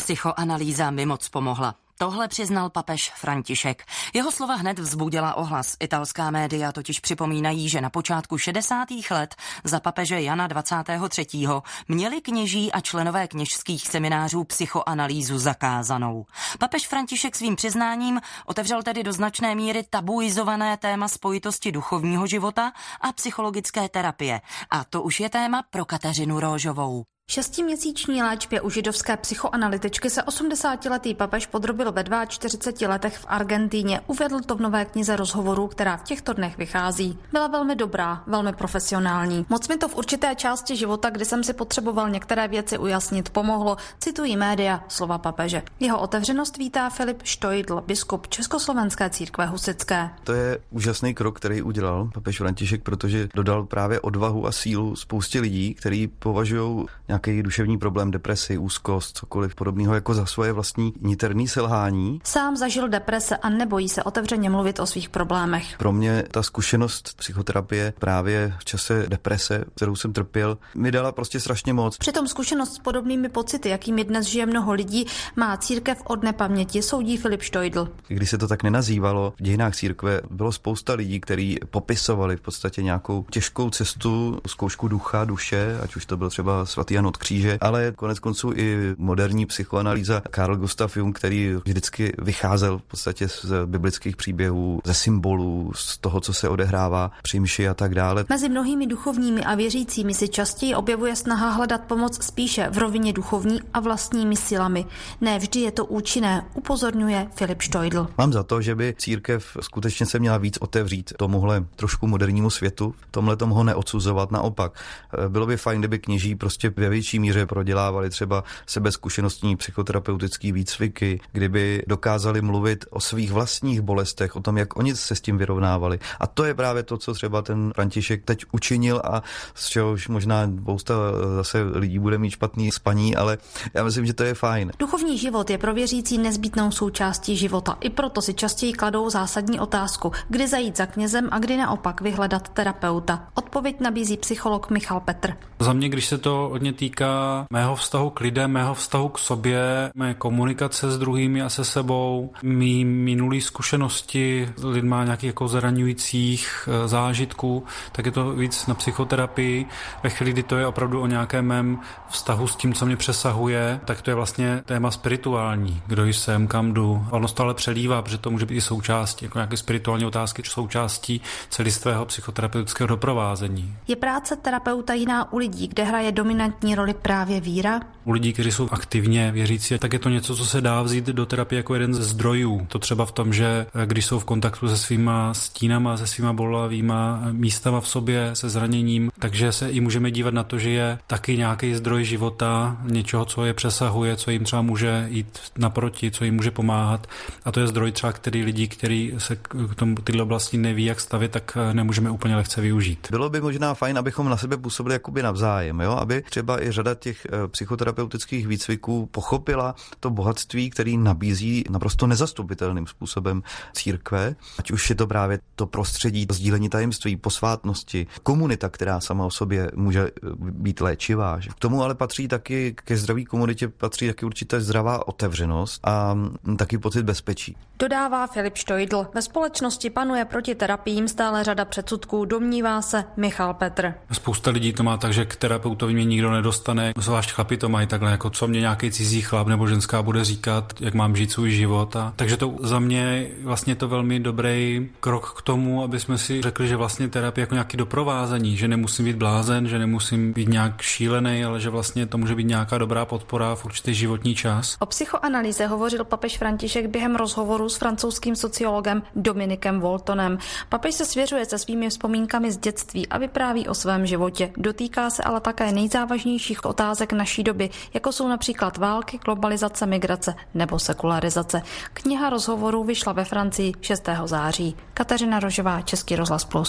Psychoanalýza mi moc pomohla. Tohle přiznal papež František. Jeho slova hned vzbudila ohlas. Italská média totiž připomínají, že na počátku 60. let za papeže Jana 23. měli kněží a členové kněžských seminářů psychoanalýzu zakázanou. Papež František svým přiznáním otevřel tedy do značné míry tabuizované téma spojitosti duchovního života a psychologické terapie. A to už je téma pro Kateřinu Róžovou. 6měsíční léčbě u židovské psychoanalytičky se 80letý papež podrobil ve 42 letech v Argentíně. Uvedl to v nové knize rozhovorů, která v těchto dnech vychází. Byla velmi dobrá, velmi profesionální. Moc mi to v určité části života, kdy jsem si potřeboval některé věci ujasnit, pomohlo. Citují média slova papeže. Jeho otevřenost vítá Filip Štojdl, biskup Československé církve husitské. To je úžasný krok, který udělal papež František, protože dodal právě odvahu a sílu spoustě lidí, kteří považují nějaký duševní problém, depresi, úzkost, cokoliv podobného jako za svoje vlastní niterné selhání. Sám zažil deprese a nebojí se otevřeně mluvit o svých problémech. Pro mě ta zkušenost psychoterapie právě v čase deprese, kterou jsem trpěl, mi dala prostě strašně moc. Přitom zkušenost s podobnými pocity, jakými dnes žije mnoho lidí, má církev od nepaměti, soudí Filip Štojdl. Když se to tak nenazývalo, v dějinách církve bylo spousta lidí, kteří popisovali v podstatě nějakou těžkou cestu, zkoušku ducha, duše, ať už to byl třeba svatý Jan od Kříže, ale konec konců i moderní psychoanalýza Carl Gustav Jung, který vždycky vycházel v podstatě z biblických příběhů, ze symbolů, z toho, co se odehrává při mši a tak dále. Mezi mnohými duchovními a věřícími si častěji objevuje snaha hledat pomoc spíše v rovině duchovní a vlastními silami. Ne vždy je to účinné, upozorňuje Filip Štojdl. Mám za to, že by církev skutečně se měla víc otevřít tomuhle trošku modernímu světu, tomhle tomu ho neodsuzovat, naopak. Bylo by fajn, kdyby kněží prostě ve větší míře prodělávali třeba sebezkušenostní psychoterapeutický výcviky, kdyby dokázali mluvit o svých vlastních bolestech, o tom, jak oni se s tím vyrovnávali. A to je právě to, co třeba ten František teď učinil a z čehož možná spousta zase lidí bude mít špatný spaní, ale já myslím, že to je fajn. Duchovní život je pro věřící nezbytnou součástí života. I proto si častěji kladou zásadní otázku, kdy zajít za knězem a kdy naopak vyhledat terapeuta. Odpověď nabízí psycholog Michal Petr. Za mě, když se to hodně týká mého vztahu k lidem, mého vztahu k sobě, mé komunikace s druhými a se sebou, mý minulý zkušenosti s lidma nějakých jako zraňujících zážitků, tak je to víc na psychoterapii. Ve chvíli, kdy to je opravdu o nějakém mém vztahu s tím, co mě přesahuje, tak to je vlastně téma spirituální. Kdo jsem, kam jdu. Ono to ale přelívá, protože to může být i součástí, jako nějaké spirituální otázky, součástí celistvého psychoterapeutického doprovázení. Je práce terapeuta jiná u lidí, kde hraje dominantní roli právě víra? U lidí, kteří jsou aktivně věřící, tak je to něco, co se dá vzít do terapie jako jeden ze zdrojů. To třeba v tom, že když jsou v kontaktu se svýma stínama, se svýma bolavýma místama v sobě, se zraněním, takže se i můžeme dívat na to, že je taky nějaký zdroj života, něčeho, co je přesahuje, co jim třeba může jít naproti, co jim může pomáhat. A to je zdroj třeba, který lidi, kteří se k tomu tyhle oblasti neví, jak stavit, tak nemůžeme úplně lehce využít. Bylo by možná fajn, abychom na sebe působili jakoby navzájem, jo? Aby třeba i řada těch psychoterapeutických výcviků pochopila to bohatství, který nabízí naprosto nezastupitelným způsobem církve, ať už je to právě to prostředí sdílení tajemství, posvátnosti, komunita, která sama o sobě může být léčivá. K tomu ale patří taky, ke zdraví komunitě patří taky určitá zdravá otevřenost a taky pocit bezpečí. Dodává Filip Štojdl. Ve společnosti panuje proti terapiím stále řada předsudků, domnívá se Michal Petr. Spousta lidí to má tak, že k terapeutovi mě nikdo nedostane, zvlášť chlapi to mají takhle, jako co mě nějaký cizí chlap nebo ženská bude říkat, jak mám žít svůj život. Takže to za mě vlastně to velmi dobrý krok k tomu, aby jsme si řekli, že vlastně terapie jako nějaký doprovázení, že nemusím být blázen, že nemusím být nějak šílený, ale že vlastně to může být nějaká dobrá podpora v určitý životní čas. O psychoanalýze hovořil papež František během rozhovoru s francouzským sociologem Dominikem Voltonem. Papež se svěřuje se svými vzpomínkami z dětství a vypráví o svém životě. Dotýká se ale také nejzávažnějších otázek naší doby, jako jsou například války, globalizace, migrace nebo sekularizace. Kniha rozhovorů vyšla ve Francii 6. září. Kateřina Rožová, Český rozhlas Plus.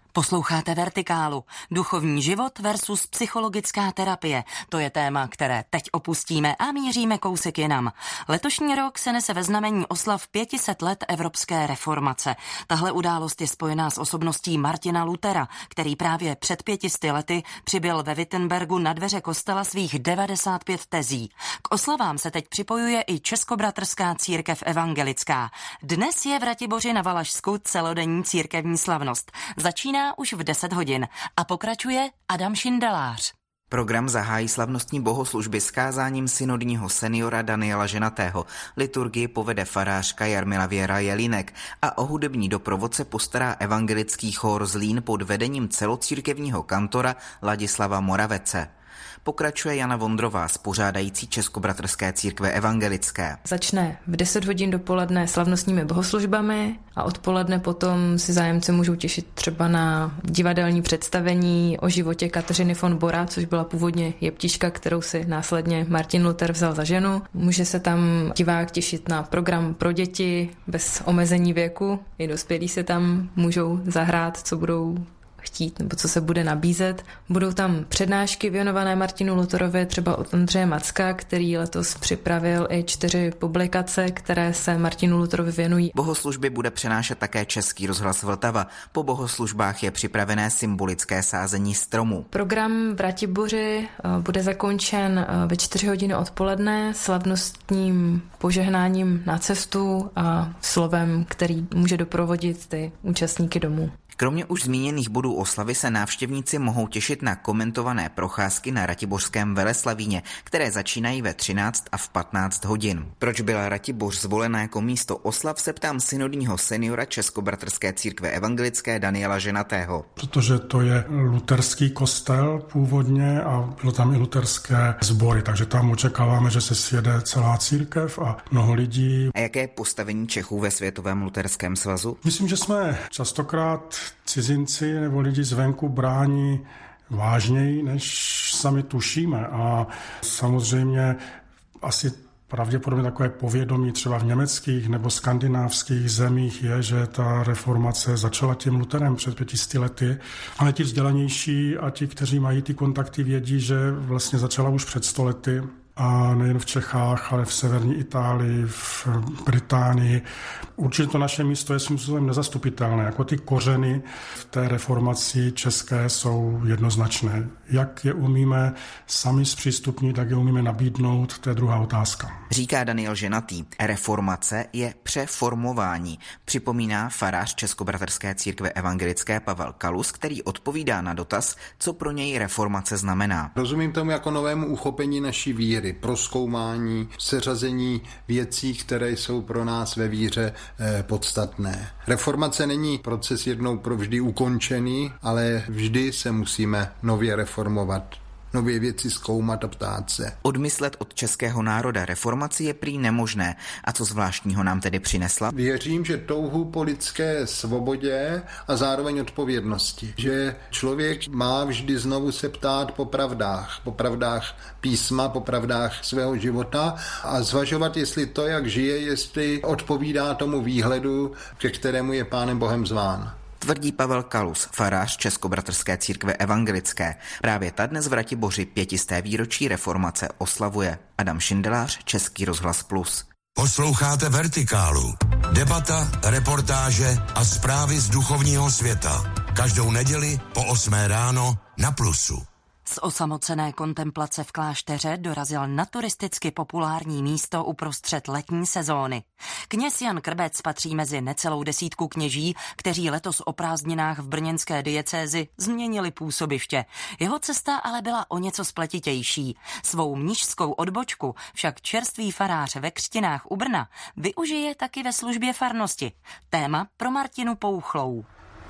Posloucháte Vertikálu. Duchovní život versus psychologická terapie. To je téma, které teď opustíme a míříme kousek jinam. Letošní rok se nese ve znamení oslav 500 let evropské reformace. Tahle událost je spojená s osobností Martina Luthera, který právě před 500 lety přibyl ve Wittenbergu na dveře kostela svých 95 tezí. K oslavám se teď připojuje i Českobratrská církev evangelická. Dnes je v Ratiboři na Valašsku celodenní církevní slavnost. Začíná už v 10 hodin a pokračuje Adam Šindelář. Program zahájí slavnostní bohoslužby s kázáním synodního seniora Daniela Ženatého. Liturgii povede farářka Jarmila Věra Jelínek a o hudební doprovod se postará evangelický chór Zlín pod vedením celocírkevního kantora Ladislava Moravece. Pokračuje Jana Vondrová, spořádající Českobratrské církve evangelické. Začne v 10 hodin dopoledne slavnostními bohoslužbami a odpoledne potom si zájemci můžou těšit třeba na divadelní představení o životě Kateřiny von Bora, což byla původně jeptiška, kterou si následně Martin Luther vzal za ženu. Může se tam divák těšit na program pro děti bez omezení věku. I dospělí se tam můžou zahrát, co budou chtít nebo co se bude nabízet. Budou tam přednášky věnované Martinu Lutherovi, třeba od Ondřeje Macka, který letos připravil i 4 publikace, které se Martinu Lutherovi věnují. Bohoslužby bude přenášet také Český rozhlas Vltava. Po bohoslužbách je připravené symbolické sázení stromů. Program v Ratiboři bude zakončen ve 4 hodiny odpoledne slavnostním požehnáním na cestu a slovem, který může doprovodit ty účastníky domů. Kromě už zmíněných bodů oslavy se návštěvníci mohou těšit na komentované procházky na Ratibořském Veleslavíně, které začínají ve 13 a v 15 hodin. Proč byla Ratiboř zvolena jako místo oslav, se ptám synodního seniora Českobratrské církve evangelické Daniela Ženatého. Protože to je luterský kostel původně a bylo tam i luterské sbory, takže tam očekáváme, že se sjede celá církev a mnoho lidí. A jaké je postavení Čechů ve Světovém luterském svazu? Myslím, že jsme častokrát cizinci nebo lidi zvenku brání vážněji, než sami tušíme. A samozřejmě asi pravděpodobně takové povědomí třeba v německých nebo skandinávských zemích je, že ta reformace začala tím Lutherem před 500 lety, ale ti vzdělanější a ti, kteří mají ty kontakty, vědí, že vlastně začala už před 100 lety. A nejen v Čechách, ale v severní Itálii, v Británii. Určitě to naše místo je svým způsobem nezastupitelné. Jako ty kořeny v té reformaci české jsou jednoznačné. Jak je umíme sami zpřístupnit, jak je umíme nabídnout, to je druhá otázka. Říká Daniel Ženatý. Reformace je přeformování. Připomíná farář Českobratrské církve evangelické Pavel Kalus, který odpovídá na dotaz, co pro něj reformace znamená. Rozumím tomu jako novému uchopení naší víry, prozkoumání, seřazení věcí, které jsou pro nás ve víře podstatné. Reformace není proces jednou provždy ukončený, ale vždy se musíme nově reformovat. Nové věci zkoumat a ptát se. Odmyslet od českého národa reformaci je prý nemožné. A co zvláštního nám tedy přinesla? Věřím, že touhu po lidské svobodě a zároveň odpovědnosti. Že člověk má vždy znovu se ptát po pravdách písma, po pravdách svého života a zvažovat, jestli to, jak žije, jestli odpovídá tomu výhledu, ke kterému je Pánem Bohem zván. Tvrdí Pavel Kalus, farář Českobratrské církve evangelické. Právě ta dnes v Ratiboři 500. výročí reformace oslavuje. Adam Šindelář, Český rozhlas Plus. Posloucháte Vertikálu. Debata, reportáže a zprávy z duchovního světa. Každou neděli po 8 ráno na Plusu. Z osamocené kontemplace v klášteře dorazil na turisticky populární místo uprostřed letní sezóny. Kněz Jan Krbec patří mezi necelou desítku kněží, kteří letos o prázdninách v brněnské diecézi změnili působiště. Jeho cesta ale byla o něco spletitější. Svou mnišskou odbočku však čerstvý farář ve Křtinách u Brna využije taky ve službě farnosti. Téma pro Martinu Pouchlou.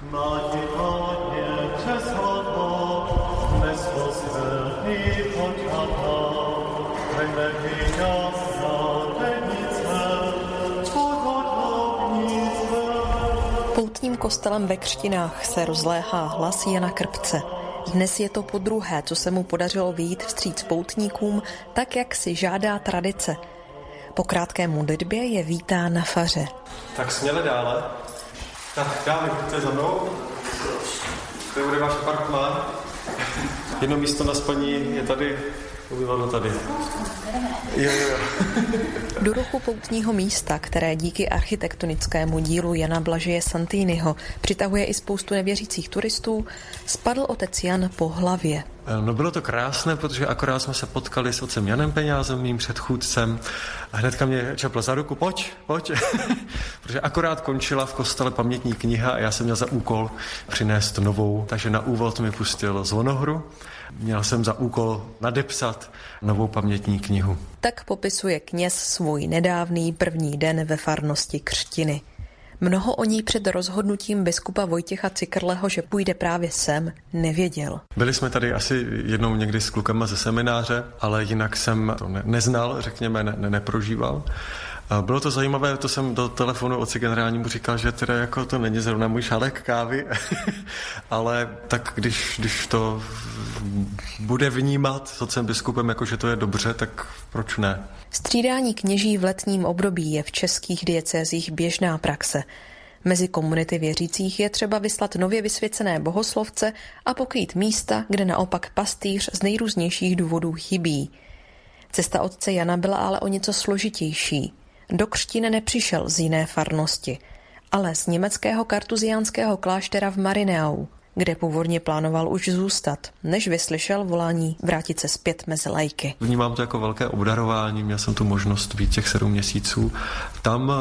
Poutním kostelem ve Křtinách se rozléhá hlas Jana Krpce. Dnes je to podruhé, co se mu podařilo vyjít vstříc poutníkům, tak jak si žádá tradice. Po krátké modlitbě je vítán na faře. Tak směle dále. Tak dále, pojďte za mnou. To bude váš apartmán. Jedno místo na spaní je tady, umývadlo tady. Jo. Do ruchu poutního místa, které díky architektonickému dílu Jana Blažeje Santiniho přitahuje i spoustu nevěřících turistů, spadl otec Jan po hlavě. No bylo to krásné, protože akorát jsme se potkali s otcem Janem Peňázem, mým předchůdcem, a hnedka mě čepl za ruku, pojď, protože akorát končila v kostele pamětní kniha a já jsem měl za úkol přinést novou, takže na úvod mi pustil zvonohru. Měl jsem za úkol nadepsat novou pamětní knihu. Tak popisuje kněz svůj nedávný první den ve farnosti Křtiny. Mnoho o ní před rozhodnutím biskupa Vojtěcha Cikrleho, že půjde právě sem, nevěděl. Byli jsme tady asi jednou někdy s klukama ze semináře, ale jinak jsem to neznal, řekněme, neprožíval. Bylo to zajímavé, to jsem do telefonu otci generálnímu říkal, že teda jako to není zrovna můj šálek kávy, ale tak když to bude vnímat s otcem biskupem, jako že to je dobře, tak proč ne? Střídání kněží v letním období je v českých diecézích běžná praxe. Mezi komunity věřících je třeba vyslat nově vysvěcené bohoslovce a pokrýt místa, kde naopak pastýř z nejrůznějších důvodů chybí. Cesta otce Jana byla ale o něco složitější. Do Křtiny nepřišel z jiné farnosti, ale z německého kartuziánského kláštera v Marineau, kde původně plánoval už zůstat, než vyslyšel volání vrátit se zpět mezi laiky. Vnímám to jako velké obdarování, měl jsem tu možnost být těch 7 měsíců. Tam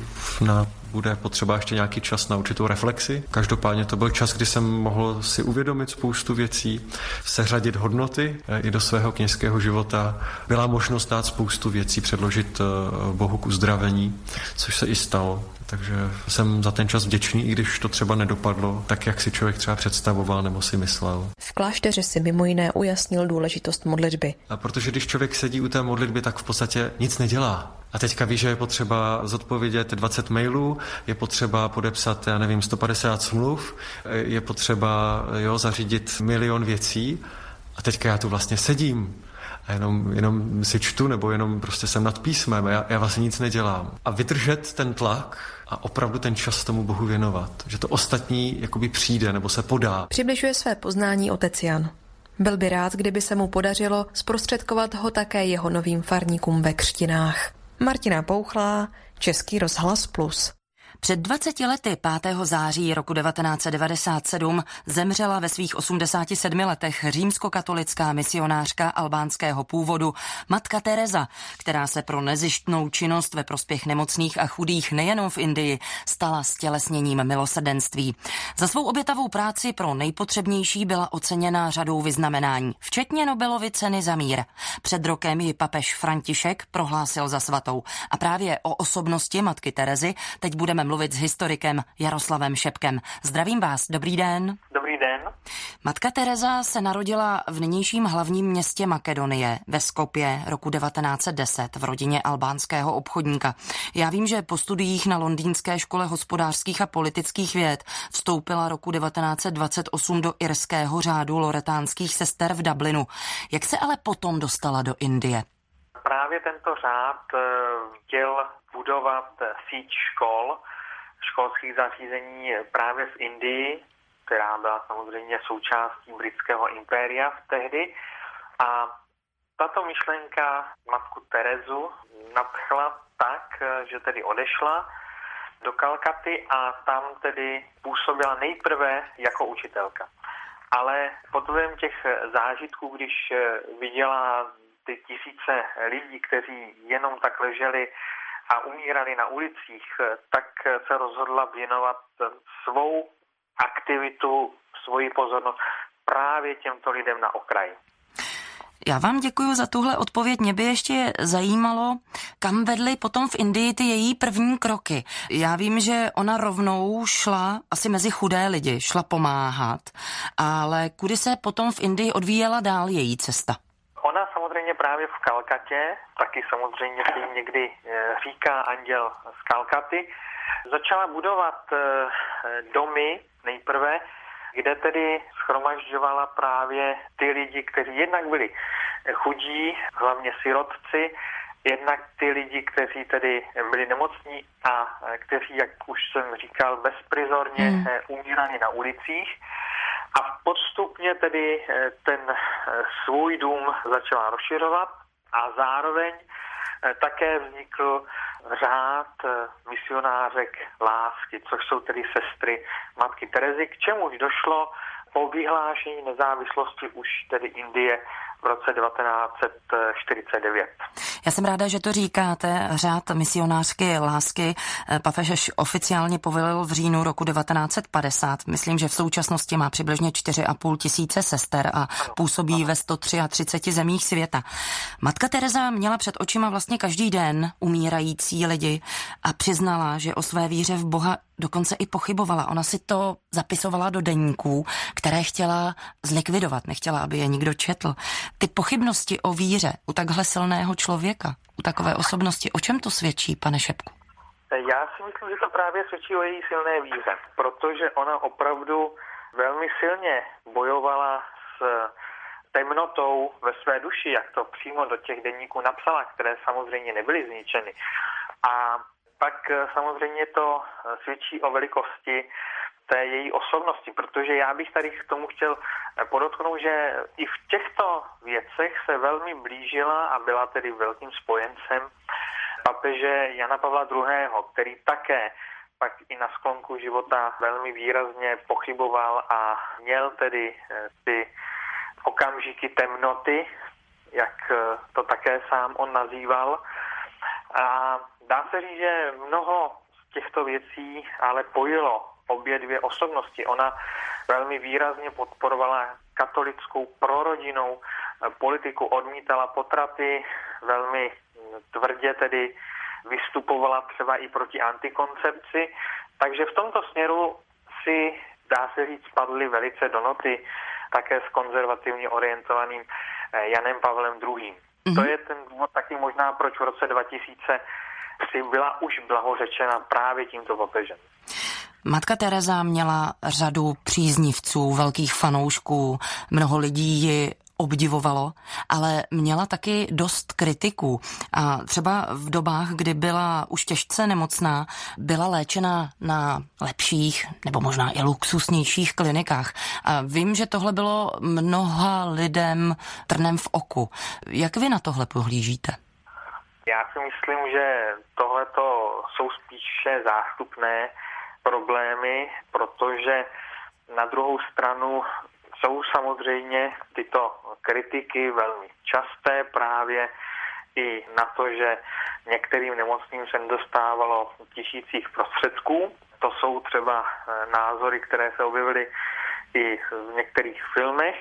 bude potřeba ještě nějaký čas na určitou reflexi. Každopádně to byl čas, kdy jsem mohl si uvědomit spoustu věcí, seřadit hodnoty i do svého kněžského života. Byla možnost dát spoustu věcí, předložit Bohu k uzdravení, což se i stalo. Takže jsem za ten čas vděčný, i když to třeba nedopadlo tak, jak si člověk třeba představoval nebo si myslel. V klášteře si mimo jiné ujasnil důležitost modlitby. A protože když člověk sedí u té modlitby, tak v podstatě nic nedělá. A teďka ví, že je potřeba zodpovědět 20 mailů, je potřeba podepsat, 150 smluv, je potřeba zařídit 1 milion věcí. A teďka já tu vlastně sedím a jenom si čtu, nebo jenom prostě jsem nad písmem a já vlastně nic nedělám. A vydržet ten tlak a opravdu ten čas tomu Bohu věnovat. Že to ostatní jakoby přijde nebo se podá. Přibližuje své poznání otec Jan. Byl by rád, kdyby se mu podařilo zprostředkovat ho také jeho novým farníkům ve Křtinách. Martina Pouchlá, Český rozhlas Plus. Před 20 lety 5. září roku 1997 zemřela ve svých 87 letech římskokatolická misionářka albánského původu matka Teresa, která se pro nezištnou činnost ve prospěch nemocných a chudých nejenom v Indii stala stělesněním milosrdenství. Za svou obětavou práci pro nejpotřebnější byla oceněna řadou vyznamenání, včetně Nobelovy ceny za mír. Před rokem ji papež František prohlásil za svatou. A právě o osobnosti matky Terezy teď budeme mluvit s historikem Jaroslavem Šepkem. Zdravím vás, dobrý den. Dobrý den. Matka Teresa se narodila v nynějším hlavním městě Makedonie, ve Skopje, roku 1910 v rodině albánského obchodníka. Já vím, že po studiích na Londýnské škole hospodářských a politických věd vstoupila roku 1928 do irského řádu loretánských sester v Dublinu. Jak se ale potom dostala do Indie? Právě tento řád chtěl budovat síť školských zařízení právě v Indii, která byla samozřejmě součástí britského impéria tehdy. A tato myšlenka matku Terezu nadchla tak, že tedy odešla do Kalkaty a tam tedy působila nejprve jako učitelka. Ale pod vlivem těch zážitků, když viděla ty tisíce lidí, kteří jenom tak leželi a umírali na ulicích, tak se rozhodla věnovat svou aktivitu, svoji pozornost právě těmto lidem na okraji. Já vám děkuji za tuhle odpověď. Mě by ještě zajímalo, kam vedly potom v Indii ty její první kroky. Já vím, že ona rovnou šla asi mezi chudé lidi, šla pomáhat, ale kudy se potom v Indii odvíjela dál její cesta? Ona samozřejmě právě v Kalkatě, taky samozřejmě se jí někdy říká anděl z Kalkaty, začala budovat domy nejprve, kde tedy shromažďovala právě ty lidi, kteří jednak byli chudí, hlavně sirotci, jednak ty lidi, kteří tedy byli nemocní a kteří, jak už jsem říkal, bezprizorně umírali na ulicích. A postupně tedy ten svůj dům začala rozšiřovat a zároveň také vznikl řád misionářek lásky, což jsou tedy sestry matky Terezy, k čemuž došlo po vyhlášení nezávislosti už tedy Indie v roce 1949. Já jsem ráda, že to říkáte. Řád misionářky lásky papež oficiálně povolil v říjnu roku 1950. Myslím, že v současnosti má přibližně 4,5 tisíce sester a působí ve 133 zemích světa. Matka Tereza měla před očima vlastně každý den umírající lidi a přiznala, že o své víře v Boha dokonce i pochybovala. Ona si to zapisovala do deníků, které chtěla zlikvidovat, nechtěla, aby je nikdo četl. Ty pochybnosti o víře u takhle silného člověka, u takové osobnosti, o čem to svědčí, pane Šepku? Já si myslím, že to právě svědčí o její silné víře, protože ona opravdu velmi silně bojovala s temnotou ve své duši, jak to přímo do těch deníků napsala, které samozřejmě nebyly zničeny. A pak samozřejmě to svědčí o velikosti té její osobnosti, protože já bych tady k tomu chtěl podotknout, že i v těchto věcech se velmi blížila a byla tedy velkým spojencem papeže Jana Pavla II., který také pak i na sklonku života velmi výrazně pochyboval a měl tedy ty okamžiky temnoty, jak to také sám on nazýval. A dá se říct, že mnoho z těchto věcí ale pojilo obě dvě osobnosti. Ona velmi výrazně podporovala katolickou prorodinnou politiku, odmítala potraty, velmi tvrdě tedy vystupovala třeba i proti antikoncepci. Takže v tomto směru si, dá se říct, spadly velice do noty také s konzervativně orientovaným Janem Pavlem II. To je ten důvod taky možná, proč v roce 2000 si byla už blahořečena právě tímto papežem. Matka Tereza měla řadu příznivců, velkých fanoušků, mnoho lidí ji obdivovalo, ale měla taky dost kritiků. A třeba v dobách, kdy byla už těžce nemocná, byla léčena na lepších nebo možná i luxusnějších klinikách. A vím, že tohle bylo mnoha lidem trnem v oku. Jak vy na tohle pohlížíte? Já si myslím, že tohleto jsou spíše zástupné problémy, protože na druhou stranu jsou samozřejmě tyto kritiky velmi časté právě i na to, že některým nemocným se nedostávalo tisících prostředků. To jsou třeba názory, které se objevily i v některých filmech,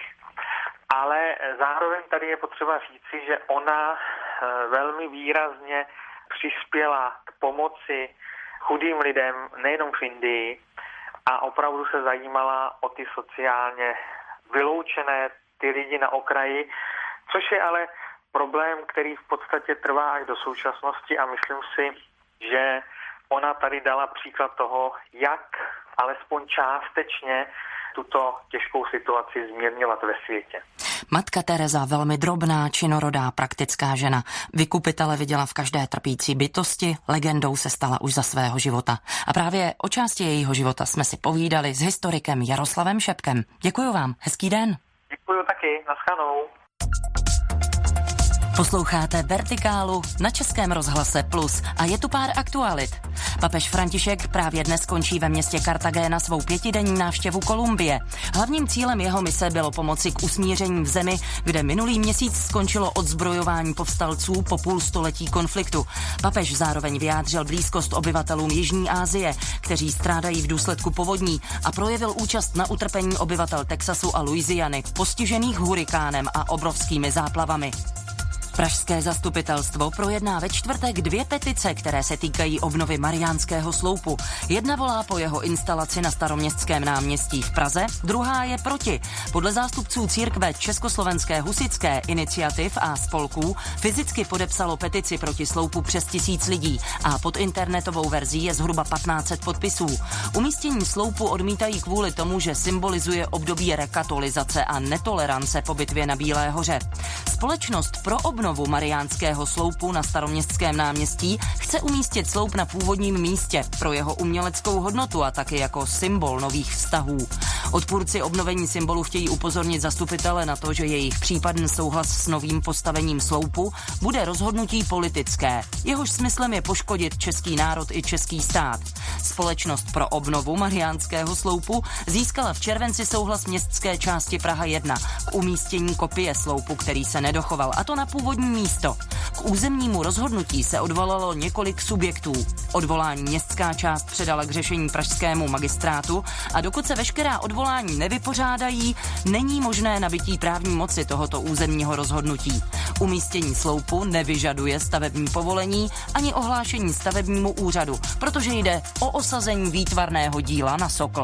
ale zároveň tady je potřeba říci, že ona velmi výrazně přispěla k pomoci chudým lidem nejenom v Indii a opravdu se zajímala o ty sociálně vyloučené, ty lidi na okraji, což je ale problém, který v podstatě trvá až do současnosti a myslím si, že ona tady dala příklad toho, jak alespoň částečně tuto těžkou situaci zmírňovat ve světě. Matka Tereza, velmi drobná, činorodá, praktická žena. Vykupitele viděla v každé trpící bytosti, legendou se stala už za svého života. A právě o části jejího života jsme si povídali s historikem Jaroslavem Šepkem. Děkuju vám, hezký den. Děkuju taky, naschledanou. Posloucháte Vertikálu na Českém rozhlase Plus a je tu pár aktualit. Papež František právě dnes končí ve městě Kartagena svou 5denní návštěvu Kolumbie. Hlavním cílem jeho mise bylo pomoci k usmíření v zemi, kde minulý měsíc skončilo odzbrojování povstalců po půlstoletí konfliktu. Papež zároveň vyjádřil blízkost obyvatelům Jižní Asie, kteří strádají v důsledku povodní, a projevil účast na utrpení obyvatel Texasu a Louisiany, postižených hurikánem a obrovskými záplavami. Pražské zastupitelstvo projedná ve čtvrtek 2 petice, které se týkají obnovy Mariánského sloupu. Jedna volá po jeho instalaci na Staroměstském náměstí v Praze, druhá je proti. Podle zástupců církve Československé husitské, iniciativ a spolků fyzicky podepsalo petici proti sloupu přes 1000 lidí a pod internetovou verzí je zhruba 1500 podpisů. Umístění sloupu odmítají kvůli tomu, že symbolizuje období rekatolizace a netolerance po bitvě na Bílé hoře. Společnost pro obnovu Mariánského sloupu na Staroměstském náměstí chce umístit sloup na původním místě pro jeho uměleckou hodnotu a taky jako symbol nových vztahů. Odpůrci obnovení symbolu chtějí upozornit zastupitele na to, že jejich případný souhlas s novým postavením sloupu bude rozhodnutí politické. Jehož smyslem je poškodit český národ i český stát. Společnost pro obnovu Mariánského sloupu získala v červenci souhlas městské části Praha 1 k umístění kopie sloupu, který se nedochoval, a to na původní místo. K územnímu rozhodnutí se odvolalo několik subjektů. Odvolání městská část předala k řešení pražskému magistrátu a dokud se veškerá odvolání nevypořádají, není možné nabytí právní moci tohoto územního rozhodnutí. Umístění sloupu nevyžaduje stavební povolení ani ohlášení stavebnímu úřadu, protože jde o osazení výtvarného díla na sokl.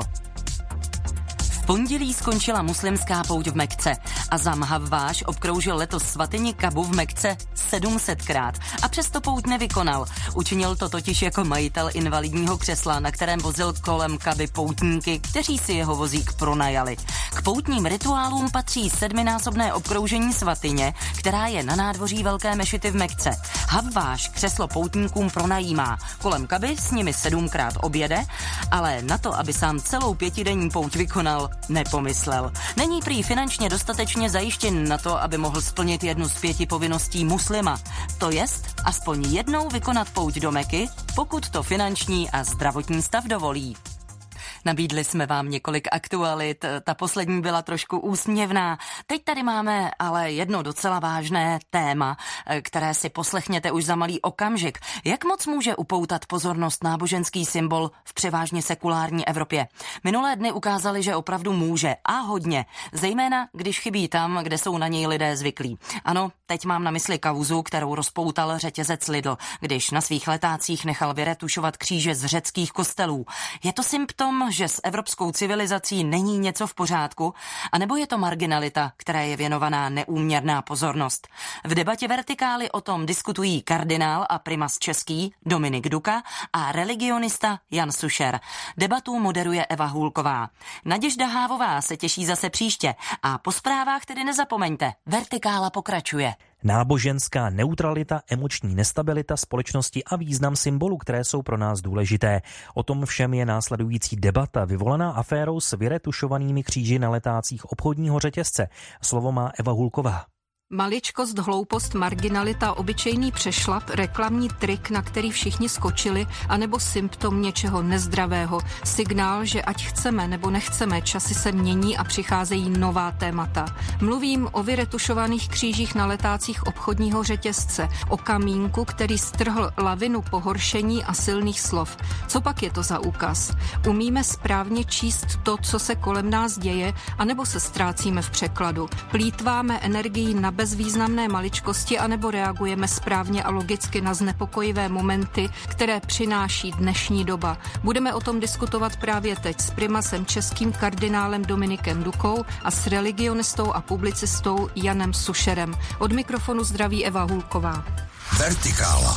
V pondělí skončila muslimská pouť v Mekce. Azam Havváš obkroužil letos svatyni Kabu v Mekce 700krát a přesto pouť nevykonal. Učinil to totiž jako majitel invalidního křesla, na kterém vozil kolem Kaby poutníky, kteří si jeho vozík pronajali. K poutním rituálům patří 7násobné obkroužení svatyně, která je na nádvoří Velké mešity v Mekce. Havváš křeslo poutníkům pronajímá. Kolem Kaby s nimi 7krát objede, ale na to, aby sám celou 5denní pouť vykonal, nepomyslel. Není prý finančně dostatečně zajištěn na to, aby mohl splnit jednu z 5 povinností muslima. To jest aspoň jednou vykonat pouť do Meky, pokud to finanční a zdravotní stav dovolí. Nabídli jsme vám několik aktualit, ta poslední byla trošku úsměvná. Teď tady máme ale jedno docela vážné téma, které si poslechněte už za malý okamžik. Jak moc může upoutat pozornost náboženský symbol v převážně sekulární Evropě? Minulé dny ukázaly, že opravdu může a hodně, zejména když chybí tam, kde jsou na něj lidé zvyklí. Ano, teď mám na mysli kauzu, kterou rozpoutal řetězec Lidl, když na svých letácích nechal vyretušovat kříže z řeckých kostelů. Je to symptom, že s evropskou civilizací není něco v pořádku, anebo je to marginalita, které je věnovaná neúměrná pozornost? V debatě Vertikály o tom diskutují kardinál a primas český Dominik Duka a religionista Jan Sušer. Debatu moderuje Eva Hůlková. Naděžda Hávová se těší zase příště a po zprávách tedy nezapomeňte, Vertikála pokračuje. Náboženská neutralita, emoční nestabilita společnosti a význam symbolů, které jsou pro nás důležité. O tom všem je následující debata vyvolaná aférou s vyretušovanými kříži na letácích obchodního řetězce. Slovo má Eva Hůlková. Maličkost, hloupost, marginalita, obyčejný přešlap, reklamní trik, na který všichni skočili, anebo symptom něčeho nezdravého. Signál, že ať chceme nebo nechceme, časy se mění a přicházejí nová témata. Mluvím o vyretušovaných křížích na letácích obchodního řetězce, o kamínku, který strhl lavinu pohoršení a silných slov. Co pak je to za úkaz? Umíme správně číst to, co se kolem nás děje, anebo se ztrácíme v překladu? Plýtváme energii na bezvýznamné maličkosti, anebo reagujeme správně a logicky na znepokojivé momenty, které přináší dnešní doba. Budeme o tom diskutovat právě teď s primasem českým kardinálem Dominikem Dukou a s religionistou a publicistou Janem Sušerem. Od mikrofonu zdraví Eva Hůlková. Vertikála.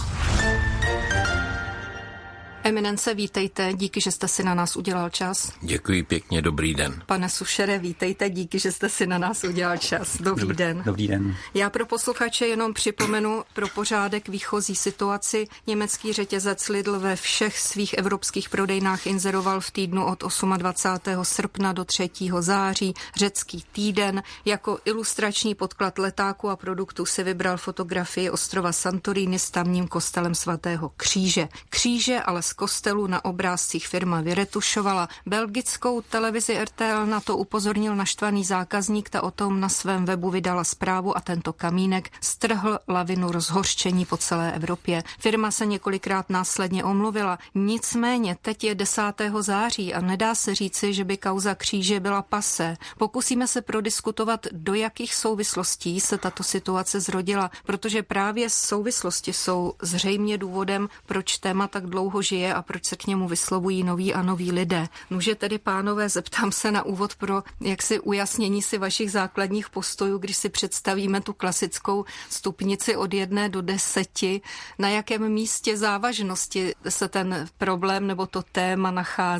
Eminence, vítejte, díky, že jste si na nás udělal čas. Děkuji pěkně, dobrý den. Pane Sušere, vítejte, díky, že jste si na nás udělal čas. Dobrý den. Dobrý den. Já pro posluchače jenom připomenu pro pořádek výchozí situaci. Německý řetězec Lidl ve všech svých evropských prodejnách inzeroval v týdnu od 28. srpna do 3. září řecký týden. Jako ilustrační podklad letáku a produktů si vybral fotografii ostrova Santorini s tamním kostelem svatého Kříže. Kříže ale z kostelu na obrázcích firma vyretušovala. Belgickou televizi RTL na to upozornil naštvaný zákazník, ta o tom na svém webu vydala zprávu a tento kamínek strhl lavinu rozhořčení po celé Evropě. Firma se několikrát následně omluvila. Nicméně teď je 10. září a nedá se říci, že by kauza kříže byla pasé. Pokusíme se prodiskutovat, do jakých souvislostí se tato situace zrodila, protože právě souvislosti jsou zřejmě důvodem, proč téma tak dlouho žije a proč se k němu vyslovují noví a noví lidé. Nuže tedy, pánové, zeptám se na úvod pro jaksi ujasnění si vašich základních postojů, když si představíme tu klasickou stupnici od 1 do 10. Na jakém místě závažnosti se ten problém nebo to téma nachází?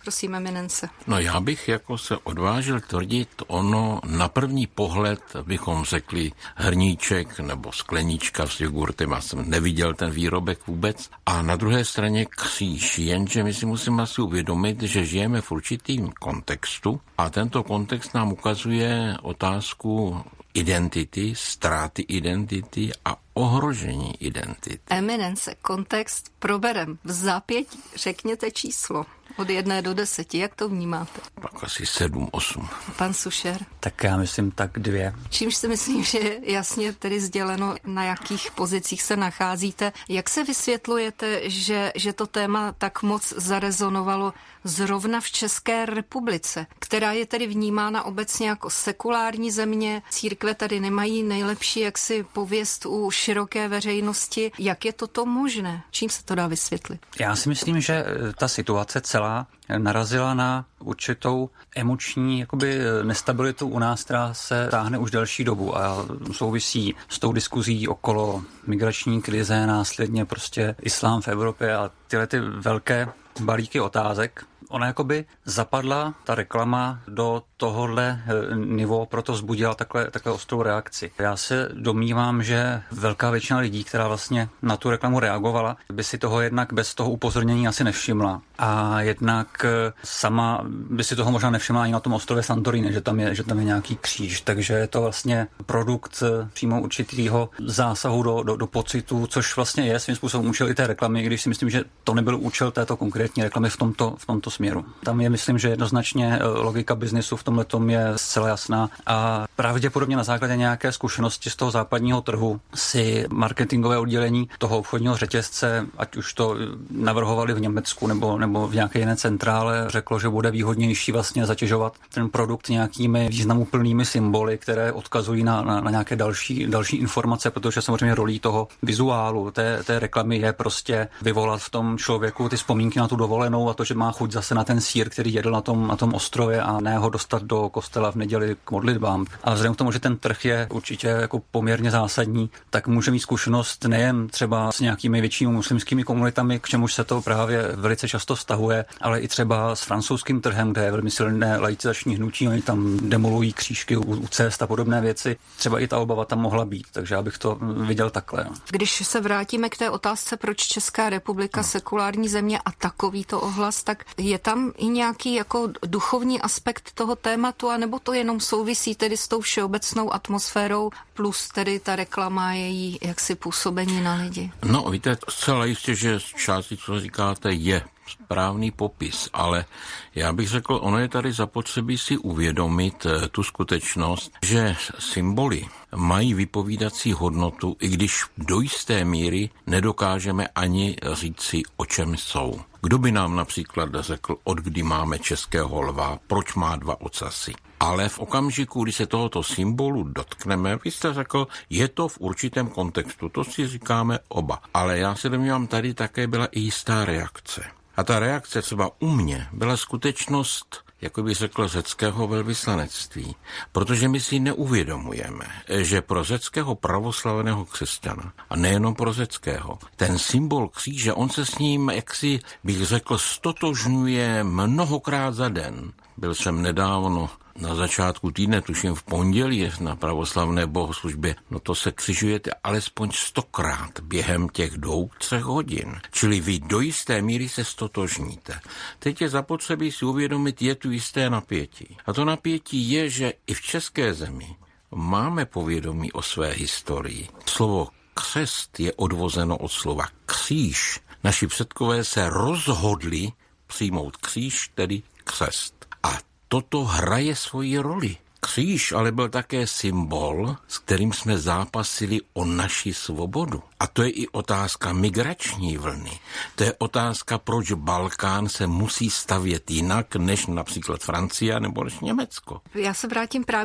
Prosím, eminence. No já bych jako se odvážil tvrdit, ono na první pohled bychom řekli hrníček nebo skleníčka s jogurtem, já jsem neviděl ten výrobek vůbec. A na druhé straně kříž, jenže my si musíme asi uvědomit, že žijeme v určitým kontextu a tento kontext nám ukazuje otázku identity, ztráty identity a ohrožení identity. Eminence, kontext proberem v zápětí. Řekněte číslo od 1 do 10. Jak to vnímáte? Tak asi 7, 8. Pan Sušer? Tak já myslím tak 2. Čímž si myslím, že je jasně tedy sděleno, na jakých pozicích se nacházíte. Jak se vysvětlujete, že to téma tak moc zarezonovalo zrovna v České republice, která je tedy vnímána obecně jako sekulární země? Církve tady nemají nejlepší jaksi pověst u široké veřejnosti. Jak je toto možné? Čím se to dá vysvětlit? Já si myslím, že ta situace celá narazila na určitou emoční jakoby nestabilitu u nás, která se táhne už delší dobu a souvisí s tou diskuzí okolo migrační krize, následně prostě islám v Evropě a tyhle ty velké balíky otázek. Ona jakoby zapadla, ta reklama, do tohohle niveau, proto vzbudila takhle ostrou reakci. Já se domnívám, že velká většina lidí, která vlastně na tu reklamu reagovala, by si toho jednak bez toho upozornění asi nevšimla. A jednak sama by si toho možná nevšimla ani na tom ostrově Santorini, že tam je nějaký kříž. Takže je to vlastně produkt přímo určitýho zásahu do pocitu, což vlastně je svým způsobem účel i té reklamy, když si myslím, že to nebyl účel této konkrétní reklamy v tomto směru. Tam je, myslím, že jednoznačně logika biznesu v tomhletom je zcela jasná a pravděpodobně na základě nějaké zkušenosti z toho západního trhu si marketingové oddělení toho obchodního řetězce, ať už to navrhovali v Německu nebo v nějaké jiné centrále, řeklo, že bude výhodnější vlastně zatěžovat ten produkt nějakými významuplnými symboly, které odkazují na nějaké další informace, protože samozřejmě rolí toho vizuálu, té reklamy je prostě vyvolat v tom člověku ty vzpomínky na tu dovolenou a to, že má chuť zase na ten sýr, který jedl na tom ostrově a ne ho dostat do kostela v neděli k modlitbám. A vzhledem k tomu, že ten trh je určitě jako poměrně zásadní, tak může mít zkušenost nejen třeba s nějakými většími muslimskými komunitami, k čemuž se to právě velice často vztahuje, ale i třeba s francouzským trhem, kde je velmi silné laicizační hnutí, oni tam demolují křížky u cest a podobné věci. Třeba i ta obava tam mohla být, takže já bych to viděl takhle. Když se vrátíme k té otázce, proč Česká republika sekulární země a takovýto ohlas, tak je tam i nějaký jako duchovní aspekt toho tématu, anebo to jenom souvisí tedy s tou všeobecnou atmosférou plus tedy ta reklama její jaksi působení na lidi? No, víte, zcela jistě, že části, co říkáte, je správný popis, ale já bych řekl, ono je tady zapotřebí si uvědomit tu skutečnost, že symboly mají vypovídací hodnotu, i když do jisté míry nedokážeme ani říci, o čem jsou. Kdo by nám například řekl, od kdy máme českého lva, proč má 2 ocasy? Ale v okamžiku, kdy se tohoto symbolu dotkneme, vy jste řekl, je to v určitém kontextu, to si říkáme oba. Ale já se domnívám, tady také byla i jistá reakce. A ta reakce třeba u mě byla skutečnost, jako bych řekl, řeckého velvyslanectví. Protože my si neuvědomujeme, že pro řeckého pravoslavného křesťana, a nejenom pro řeckého, ten symbol kříže, on se s ním, jaksi bych řekl, stotožňuje mnohokrát za den. Byl jsem nedávno na začátku týdne, tuším v pondělí, na pravoslavné bohoslužbě, no to se křižujete alespoň 100krát během těch 2-3 hodin. Čili vy do jisté míry se stotožníte. Teď je zapotřebí si uvědomit, je tu jisté napětí. A to napětí je, že i v české zemi máme povědomí o své historii. Slovo křest je odvozeno od slova kříž. Naši předkové se rozhodli přijmout kříž, tedy křest. A toto hraje svoji roli. Kříž ale byl také symbol, s kterým jsme zápasili o naši svobodu. A to je i otázka migrační vlny. To je otázka, proč Balkán se musí stavět jinak než například Francie nebo než Německo. Já se vrátím právě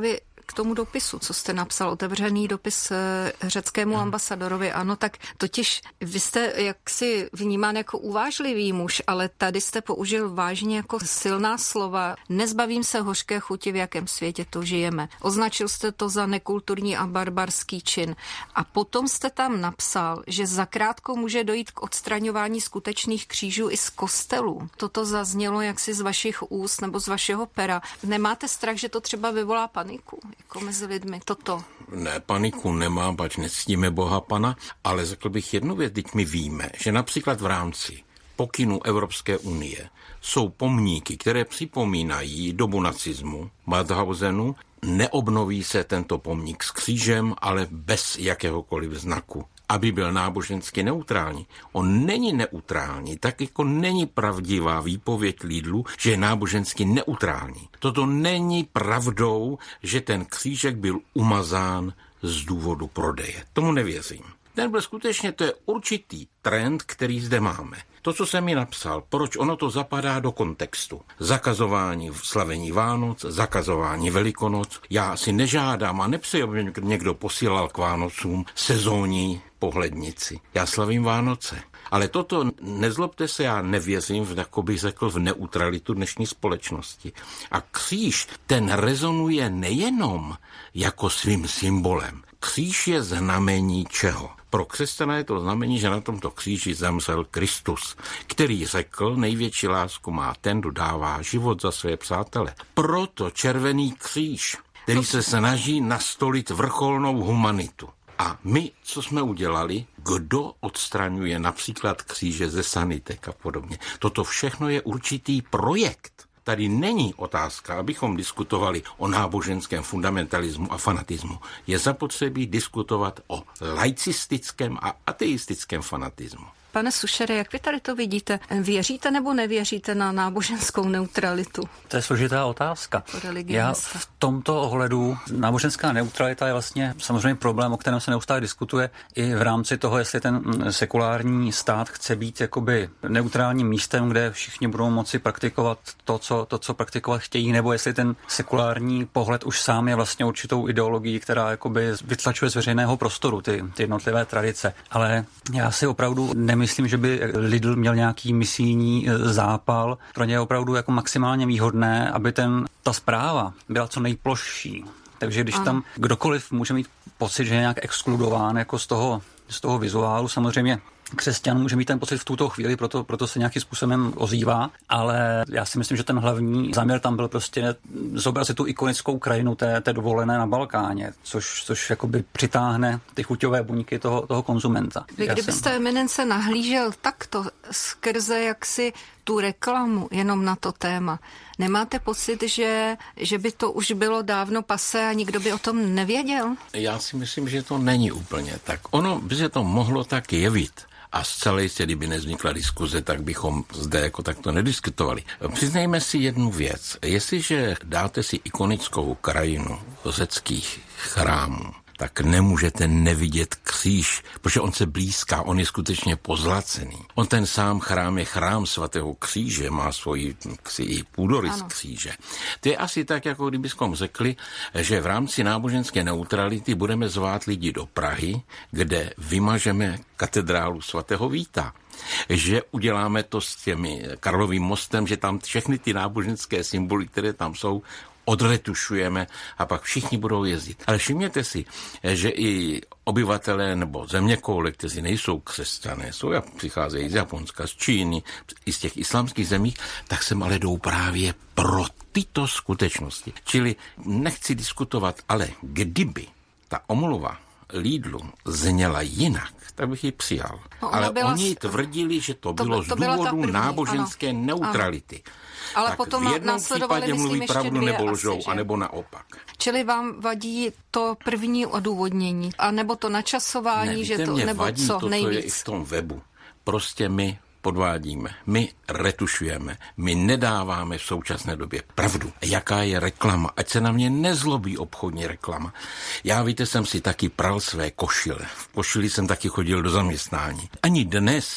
k tomu dopisu, co jste napsal, otevřený dopis řeckému ambasadorovi. Ano, tak totiž vy jste jaksi vnímán jako uvážlivý muž, ale tady jste použil vážně jako silná slova. Nezbavím se hořké chuti, v jakém světě to žijeme. Označil jste to za nekulturní a barbarský čin. A potom jste tam napsal, že zakrátko může dojít k odstraňování skutečných křížů i z kostelů. Toto zaznělo jaksi z vašich úst nebo z vašeho pera. Nemáte strach, že to třeba vyvolá paniku jako mezi lidmi? Toto. Ne, paniku nemám, pač nectíme Boha Pana, ale řekl bych jednu věc, teď my víme, že například v rámci pokynů Evropské unie jsou pomníky, které připomínají dobu nacismu, Mauthausenu. Neobnoví se tento pomník s křížem, ale bez jakéhokoliv znaku, aby byl nábožensky neutrální. On není neutrální, tak jako není pravdivá výpověď Lidlu, že je nábožensky neutrální. Toto není pravdou, že ten křížek byl umazán z důvodu prodeje. Tomu nevěřím. Ten byl skutečně, to je určitý trend, který zde máme. To, co jsem mi napsal, proč ono to zapadá do kontextu. Zakazování slavení Vánoc, zakazování Velikonoc. Já si nežádám a nepřeji, aby někdo posílal k Vánocům sezónní pohlednici. Já slavím Vánoce. Ale toto, nezlobte se, já nevěřím, jako bych řekl, v neutralitu dnešní společnosti. A kříž, ten rezonuje nejenom jako svým symbolem. Kříž je znamení čeho? Pro křesťana je to znamení, že na tomto kříži zemřel Kristus, který řekl, největší lásku má ten, kdo dává život za své přátele. Proto červený kříž, který se snaží nastolit vrcholnou humanitu. A my, co jsme udělali, kdo odstraňuje například kříže ze sanitek a podobně. Toto všechno je určitý projekt. Tady není otázka, abychom diskutovali o náboženském fundamentalismu a fanatismu. Je zapotřebí diskutovat o laicistickém a ateistickém fanatismu. Pane Sušere, jak vy tady to vidíte? Věříte nebo nevěříte na náboženskou neutralitu? To je složitá otázka. Já v tomto ohledu náboženská neutralita je vlastně samozřejmě problém, o kterém se neustále diskutuje i v rámci toho, jestli ten sekulární stát chce být jakoby neutrálním místem, kde všichni budou moci praktikovat to, co praktikovat chtějí, nebo jestli ten sekulární pohled už sám je vlastně určitou ideologií, která jakoby vytlačuje z veřejného prostoru ty jednotlivé tradice. Ale já si opravdu nemyslím, že by Lidl měl nějaký misijní zápal. Pro ně je opravdu jako maximálně výhodné, aby ta zpráva byla co nejplošší. Takže když tam kdokoliv může mít pocit, že je nějak exkludován jako z toho vizuálu, samozřejmě křesťan může mít ten pocit v tuto chvíli, proto se nějakým způsobem ozývá, ale já si myslím, že ten hlavní záměr tam byl prostě zobrazit tu ikonickou krajinu té dovolené na Balkáně, což jakoby přitáhne ty chuťové buňky toho konzumenta. Vy kdybyste, eminence, nahlížel takto skrze jaksi tu reklamu jenom na to téma, nemáte pocit, že by to už bylo dávno pasé a nikdo by o tom nevěděl? Já si myslím, že to není úplně tak. Ono by se to mohlo tak jevit. A zcela jistě, kdyby nezvykla diskuze, tak bychom zde jako takto nediskutovali. Přiznejme si jednu věc. Jestliže dáte si ikonickou krajinu řeckých chrámů, tak nemůžete nevidět kříž, protože on se blízká, on je skutečně pozlacený. On ten sám chrám je chrám svatého kříže, má svoji půdorys kříže. To je asi tak, jako kdybychom řekli, že v rámci náboženské neutrality budeme zvát lidi do Prahy, kde vymažeme katedrálu svatého Víta. Že uděláme to s těmi Karlovým mostem, že tam všechny ty náboženské symboly, které tam jsou, odretušujeme a pak všichni budou jezdit. Ale všimněte si, že i obyvatelé nebo zeměkoule, kteří nejsou křesťané, přicházejí z Japonska, z Číny, i z těch islámských zemí, tak sem ale jdou právě pro tyto skutečnosti. Čili nechci diskutovat, ale kdyby ta omluva Lidlu zněla jinak, tak bych ji přijal. No, ale oni tvrdili, že to bylo z důvodu náboženské neutrality. Ale tak potom v jednom případě mluví pravdu nebo lžou, anebo naopak. Čili vám vadí to první odůvodnění, anebo to načasování, že to, nebo vadí co to, nejvíc? Co je i v tom webu. Prostě my podvádíme, my retušujeme, my nedáváme v současné době pravdu. Jaká je reklama? Ať se na mě nezlobí obchodní reklama. Já, víte, jsem si taky pral své košile. V košili jsem taky chodil do zaměstnání. Ani dnes,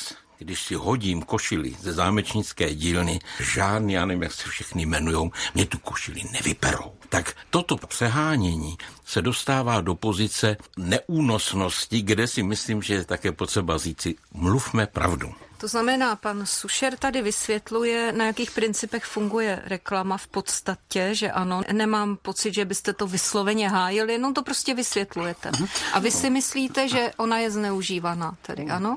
když si hodím košili ze zámečnické dílny, žádný, já nevím, jak se všichni jmenujou, mě tu košili nevyperou. Tak toto přehánění se dostává do pozice neúnosnosti, kde si myslím, že je také potřeba říci, mluvme pravdu. To znamená, pan Sušer tady vysvětluje, na jakých principech funguje reklama v podstatě, že ano, nemám pocit, že byste to vysloveně hájili, jenom to prostě vysvětlujete. A vy si myslíte, že ona je zneužívaná, tedy ano?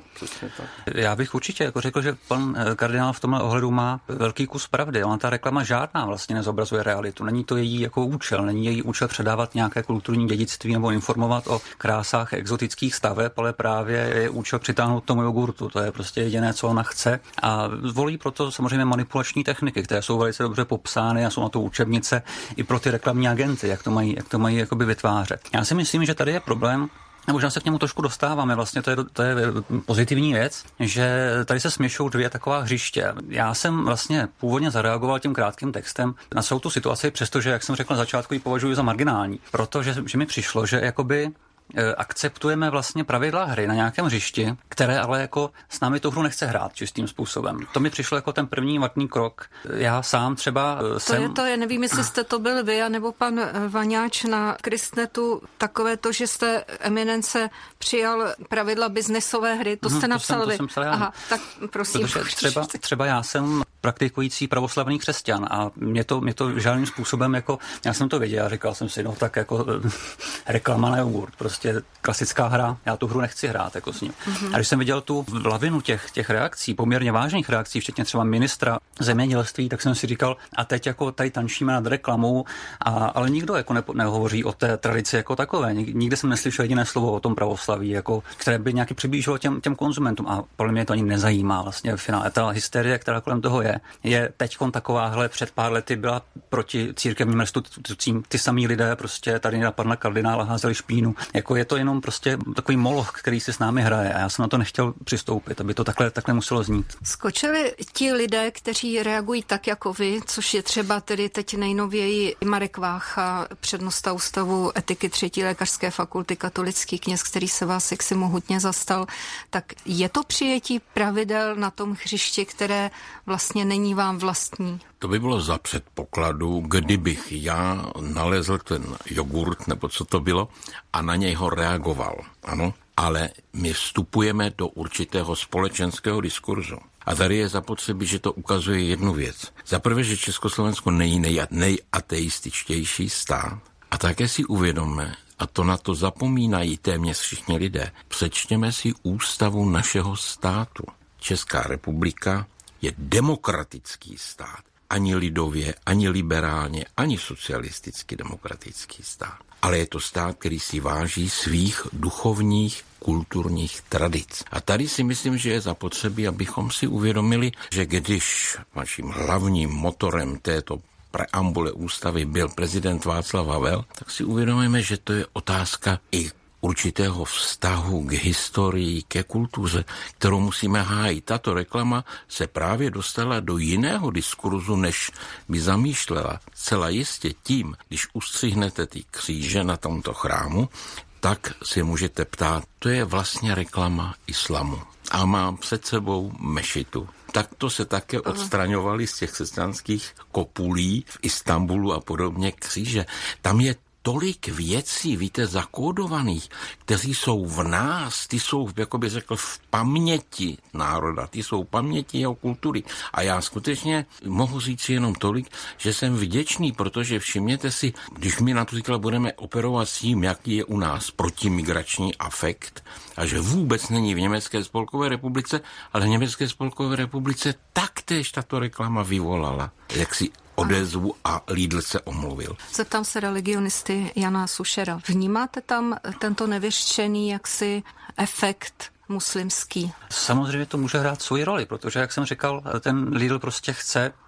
Já bych určitě jako řekl, že pan kardinál v tomhle ohledu má velký kus pravdy. Ona ta reklama žádná vlastně nezobrazuje realitu. Není to její jako účel, není její účel předávat nějaké kulturní dědictví nebo informovat o krásách exotických staveb, ale právě je účel přitáhnout tomu jogurtu. To je prostě jediné, co ona chce, a volí proto samozřejmě manipulační techniky, které jsou velice dobře popsány a jsou na to učebnice i pro ty reklamní agenty, jak to mají jakoby vytvářet. Já si myslím, že tady je problém, a možná se k němu trošku dostáváme, vlastně to je pozitivní věc, že tady se směšují dvě taková hřiště. Já jsem vlastně původně zareagoval tím krátkým textem na celou tu situaci, přestože, jak jsem řekl na začátku, ji považuji za marginální, protože mi přišlo, že jakoby akceptujeme vlastně pravidla hry na nějakém hřišti, které ale jako s námi tu hru nechce hrát čistým způsobem. To mi přišlo jako ten první matný krok. Já sám třeba To je, nevím, jestli jste to byl vy, anebo pan Vaňáč na Kristnetu, takové to, že jste eminence přijal pravidla biznesové hry, to jste napsal vy. Aha, tak prosím. Třeba já jsem praktikující pravoslavný křesťan a mě to žádným způsobem jako, já jsem to věděl, říkal jsem si, no tak jako reklama na jogurt, prostě klasická hra, já tu hru nechci hrát jako s ním. A když jsem viděl tu lavinu těch reakcí, poměrně vážných reakcí, včetně třeba ministra zemědělství, tak jsem si říkal, a teď jako tady tančíme nad reklamou, ale nikdo jako nehovoří o té tradici jako takové. Nikde jsem neslyšel jediné slovo o tom pravoslaví, jako, které by nějaký přiblížilo těm konzumentům, a podle mě to ani nezajímá vlastně v finále. Ta hysterie, která kolem toho je teďkon takováhle, před pár lety byla proti církevním restitucím, ty samý lidé prostě tady na pana kardinála házeli špínu. Jako je to jenom prostě takový moloch, který si s námi hraje, a já jsem na to nechtěl přistoupit, aby to takhle muselo znít. Skočili ti lidé, kteří reagují tak jako vy, což je třeba tedy teď nejnověji Marek Vácha, přednosta Ústavu etiky 3. lékařské fakulty, katolický kněz, který se vás jaksi mohutně zastal, tak je to přijetí pravidel na tom hřišti, které vlastně není vám vlastní? To by bylo za předpokladu, kdybych já nalezl ten jogurt, nebo co to bylo, a na něj ho reagoval. Ano, ale my vstupujeme do určitého společenského diskurzu. A tady je zapotřebí, že to ukazuje jednu věc. Za prvé, že Československo není nejateističtější stát, a také si uvědomme, a to na to zapomínají téměř všichni lidé, přečtěme si ústavu našeho státu. Česká republika je demokratický stát. Ani lidově, ani liberálně, ani socialisticky demokratický stát. Ale je to stát, který si váží svých duchovních, kulturních tradic. A tady si myslím, že je zapotřebí, abychom si uvědomili, že když naším hlavním motorem této preambule ústavy byl prezident Václav Havel, tak si uvědomíme, že to je otázka i určitého vztahu k historii, ke kultuře, kterou musíme hájit. Tato reklama se právě dostala do jiného diskurzu, než by zamýšlela. Zcela jistě tím, když ustřihnete ty kříže na tomto chrámu, tak si můžete ptát, to je vlastně reklama islamu. A mám před sebou mešitu. Takto se také odstraňovali z těch křesťanských kopulí v Istanbulu a podobně kříže. Tam je tolik věcí, víte, zakódovaných, kteří jsou v nás, ty jsou, jako by řekl, v paměti národa, ty jsou v paměti jeho kultury. A já skutečně mohu říct jenom tolik, že jsem vděčný, protože všimněte si, když my například budeme operovat s tím, jaký je u nás protimigrační afekt, a že vůbec není v Německé spolkové republice, ale v Německé spolkové republice taktéž tato reklama vyvolala. Jak si odezvu a Lidl se omluvil. Zeptám se religionisty Jana Sušera. Vnímáte tam tento nevyřčený jaksi efekt muslimský? Samozřejmě to může hrát svoji roli, protože, jak jsem říkal, ten Lidl prostě chce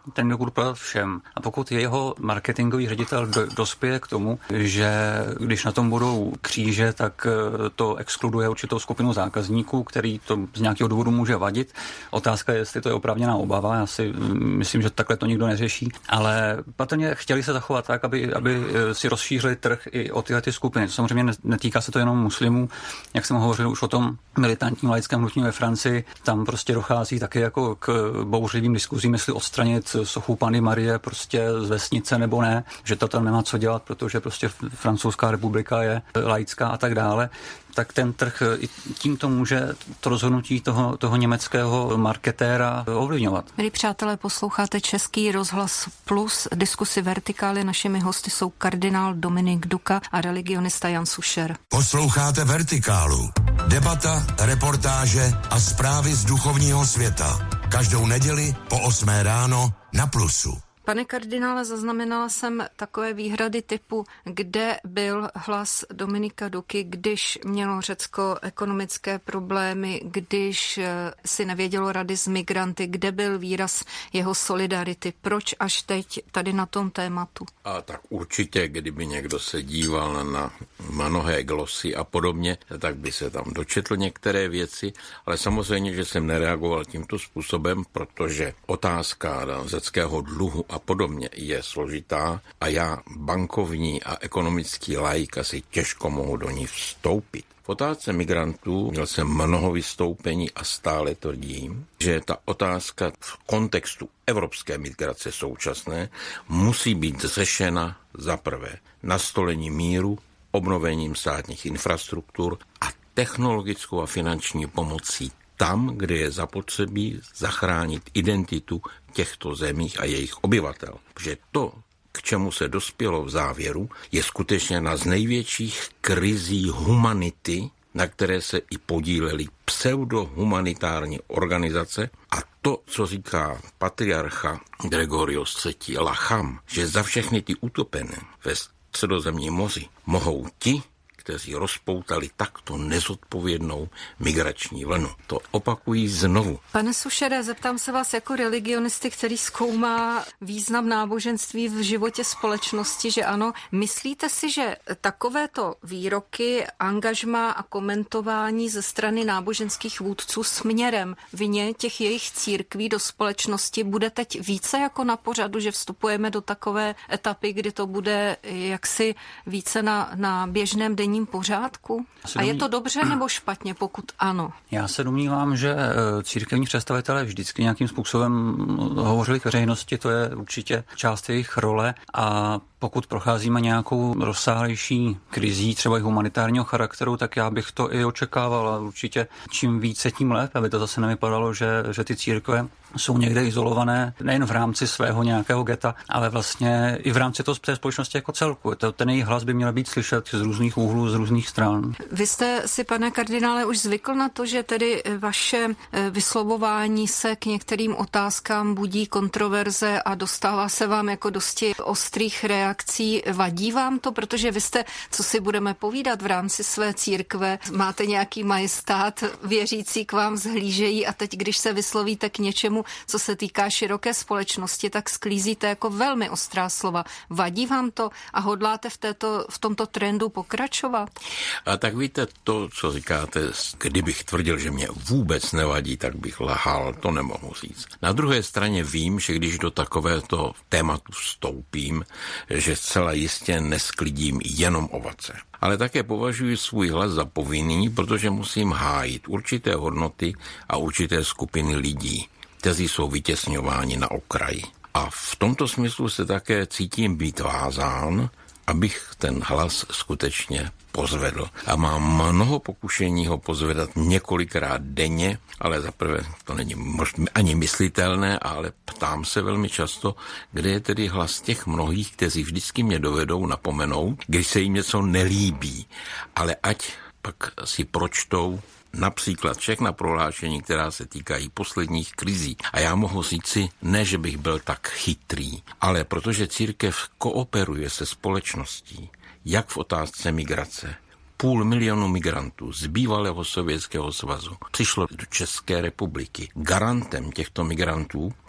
ten jogurt prodat všem. A pokud jeho marketingový ředitel dospěje k tomu, že když na tom budou kříže, tak to exkluduje určitou skupinu zákazníků, který to z nějakého důvodu může vadit. Otázka je, jestli to je oprávněná obava. Já si myslím, že takhle to nikdo neřeší. Ale patrně chtěli se zachovat tak, aby si rozšířili trh i o tyhle skupiny. To samozřejmě netýká se to jenom muslimů. Jak jsem hovořil už o tom militantním laickém hnutí ve Francii, tam prostě dochází taky jako k bouřlivým diskuzím, jestli odstranit sochu Panny Marie prostě z vesnice nebo ne, že to tam nemá co dělat, protože prostě Francouzská republika je laická a tak dále. Tak ten trh i tímto může to rozhodnutí toho německého marketéra ovlivňovat. Milí přátelé, posloucháte Český rozhlas Plus. Diskusi Vertikály. Našimi hosty jsou kardinál Dominik Duka a religionista Jan Sušer. Posloucháte Vertikálu. Debata, reportáže a zprávy z duchovního světa. Každou neděli po 8 ráno na Plusu. Pane kardinále, zaznamenala jsem takové výhrady typu, kde byl hlas Dominika Duky, když mělo Řecko ekonomické problémy, když si nevědělo rady s migranty, kde byl výraz jeho solidarity. Proč až teď tady na tom tématu? A tak určitě, kdyby někdo se díval na mnohé glosy a podobně, tak by se tam dočetl některé věci, ale samozřejmě, že jsem nereagoval tímto způsobem, protože otázka řeckého dluhu a podobně je složitá a já bankovní a ekonomický laik asi těžko mohu do ní vstoupit. V otázce migrantů měl jsem mnoho vystoupení a stále tvrdím, že ta otázka v kontextu evropské migrace současné musí být řešena za prvé nastolením míru, obnovením státních infrastruktur a technologickou a finanční pomocí tam, kde je zapotřebí zachránit identitu těchto zemí a jejich obyvatel. Protože to, k čemu se dospělo v závěru, je skutečně jedna z největších krizí humanity, na které se i podílely pseudohumanitární organizace a to, co říká patriarcha Gregorios III. Lacham, že za všechny ty utopené ve Středozemním moři mohou ti, kteří rozpoutali takto nezodpovědnou migrační vlnu. To opakují znovu. Pane Sušere, zeptám se vás jako religionisty, který zkoumá význam náboženství v životě společnosti, že ano, myslíte si, že takovéto výroky, angažmá a komentování ze strany náboženských vůdců směrem vně těch jejich církví do společnosti bude teď více jako na pořadu, že vstupujeme do takové etapy, kdy to bude jaksi více na běžném denním pořádku? A je to dobře nebo špatně, pokud ano? Já se domnívám, že církevní představitelé vždycky nějakým způsobem hovořili k veřejnosti, to je určitě část jejich role a pokud procházíme nějakou rozsáhlejší krizí, třeba i humanitárního charakteru, tak já bych to i očekával a určitě čím více, tím lépe, aby to zase nevypadalo, že ty církve jsou někde izolované, nejen v rámci svého nějakého geta, ale vlastně i v rámci té společnosti jako celku. Ten jejich hlas by měl být slyšet z různých úhlů, z různých stran. Vy jste si, pane kardinále, už zvykl na to, že tedy vaše vyslovování se k některým otázkám budí kontroverze a dostává se vám jako dosti ostrých reakcí. Vadí vám to, protože vy jste, co si budeme povídat, v rámci své církve máte nějaký majestát, věřící k vám zhlížejí a teď, když se vyslovíte k něčemu, co se týká široké společnosti, tak sklízíte jako velmi ostrá slova. Vadí vám to a hodláte v tomto trendu pokračovat? A tak víte, to, co říkáte, kdybych tvrdil, že mě vůbec nevadí, tak bych lhal, to nemohu říct. Na druhé straně vím, že když do takovéto tématu vstoupím, že zcela jistě nesklidím jenom ovace. Ale také považuji svůj hlas za povinný, protože musím hájit určité hodnoty a určité skupiny lidí, kteří jsou vytěsňováni na okraji. A v tomto smyslu se také cítím být vázán, abych ten hlas skutečně pozvedl. A mám mnoho pokušení ho pozvedat několikrát denně, ale zaprvé to není možná ani myslitelné, ale ptám se velmi často, kde je tedy hlas těch mnohých, kteří vždycky mě dovedou napomenout, když se jim něco nelíbí. Ale ať pak si pročtou například všechna prohlášení, která se týkají posledních krizí. A já mohu říci, ne, že bych byl tak chytrý, ale protože církev kooperuje se společností, jak v otázce migrace. 500 000 migrantů z bývalého Sovětského svazu přišlo do České republiky. Garantem těchto migrantů